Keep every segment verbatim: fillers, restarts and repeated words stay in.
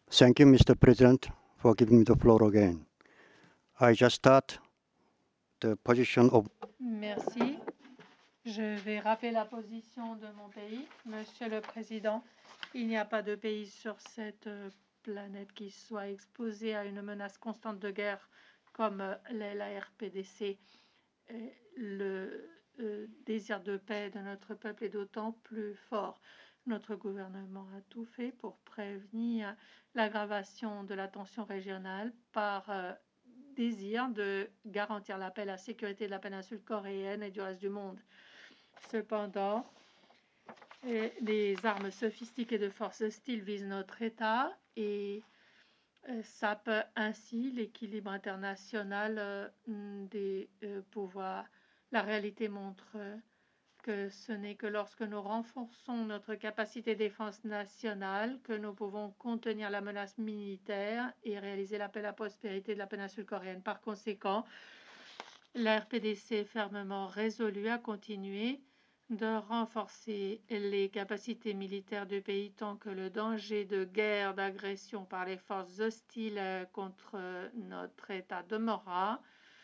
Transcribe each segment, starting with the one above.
Thank you, Mister President, for giving me the floor again. I just start the position of Merci. Je vais rappeler la position de mon pays. Monsieur le Président, il n'y a pas de pays sur cette euh, planète qui soit exposé à une menace constante de guerre comme euh, l'est la R P D C. Et le euh, désir de paix de notre peuple est d'autant plus fort. Notre gouvernement a tout fait pour prévenir l'aggravation de la tension régionale par euh, désir de garantir la paix et la sécurité de la péninsule coréenne et du reste du monde. Cependant, les armes sophistiquées de forces hostiles visent notre État et euh, sapent ainsi l'équilibre international euh, des euh, pouvoirs. La réalité montre euh, que ce n'est que lorsque nous renforçons notre capacité de défense nationale que nous pouvons contenir la menace militaire et réaliser l'appel à la prospérité de la péninsule coréenne. Par conséquent, la R P D C est fermement résolue à continuer de renforcer les capacités militaires du pays tant que le danger de guerre, d'agression par les forces hostiles contre notre État demeurera.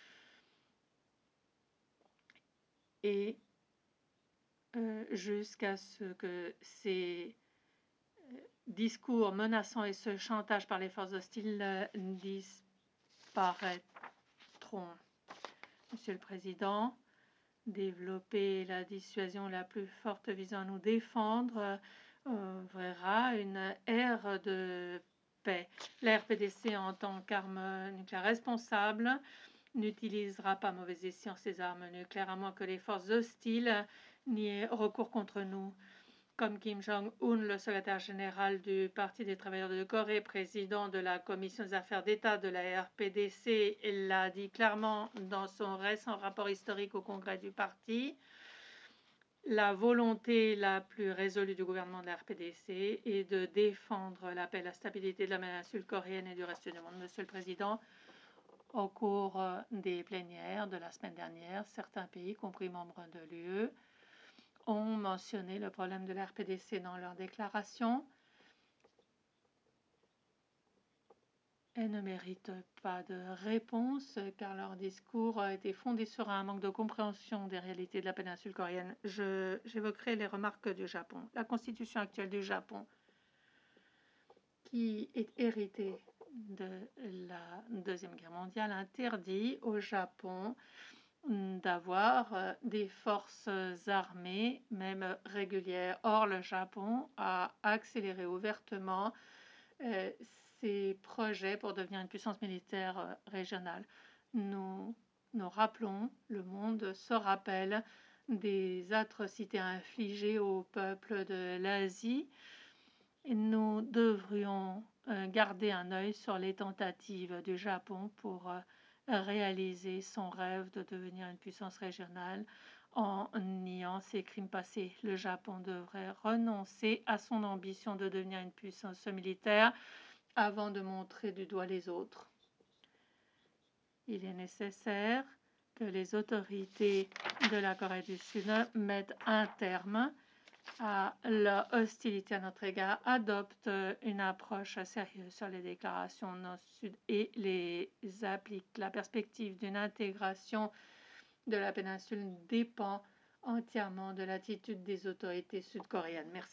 Et euh, jusqu'à ce que ces discours menaçants et ce chantage par les forces hostiles euh, disparaîtront. Monsieur le Président, développer la dissuasion la plus forte visant à nous défendre euh, verra une ère de paix. La R P D C, en tant qu'arme nucléaire responsable, n'utilisera pas mauvais escient ces armes nucléaires à moins que les forces hostiles n'y aient recours contre nous. Comme Kim Jong-un, le secrétaire général du Parti des travailleurs de Corée, président de la Commission des affaires d'État de la R P D C, l'a dit clairement dans son récent rapport historique au Congrès du parti, la volonté la plus résolue du gouvernement de la R P D C est de défendre la paix et la stabilité de la péninsule coréenne et du reste du monde. Monsieur le Président, au cours des plénières de la semaine dernière, certains pays, compris membres de l'U E, ont mentionné le problème de la R P D C dans leur déclaration. Elles ne méritent pas de réponse car leur discours a été fondé sur un manque de compréhension des réalités de la péninsule coréenne. Je, j'évoquerai les remarques du Japon. La constitution actuelle du Japon, qui est héritée de la Deuxième Guerre mondiale, interdit au Japon d'avoir des forces armées, même régulières. Or, le Japon a accéléré ouvertement euh, ses projets pour devenir une puissance militaire euh, régionale. Nous nous rappelons, le monde se rappelle des atrocités infligées au peuple de l'Asie. Nous devrions euh, garder un œil sur les tentatives du Japon pour euh, réaliser son rêve de devenir une puissance régionale en niant ses crimes passés. Le Japon devrait renoncer à son ambition de devenir une puissance militaire avant de montrer du doigt les autres. Il est nécessaire que les autorités de la Corée du Sud mettent un terme à la hostilité à notre égard, adoptent une approche sérieuse sur les déclarations Nord-Sud et les appliquent. La perspective d'une intégration de la péninsule dépend entièrement de l'attitude des autorités sud-coréennes. Merci.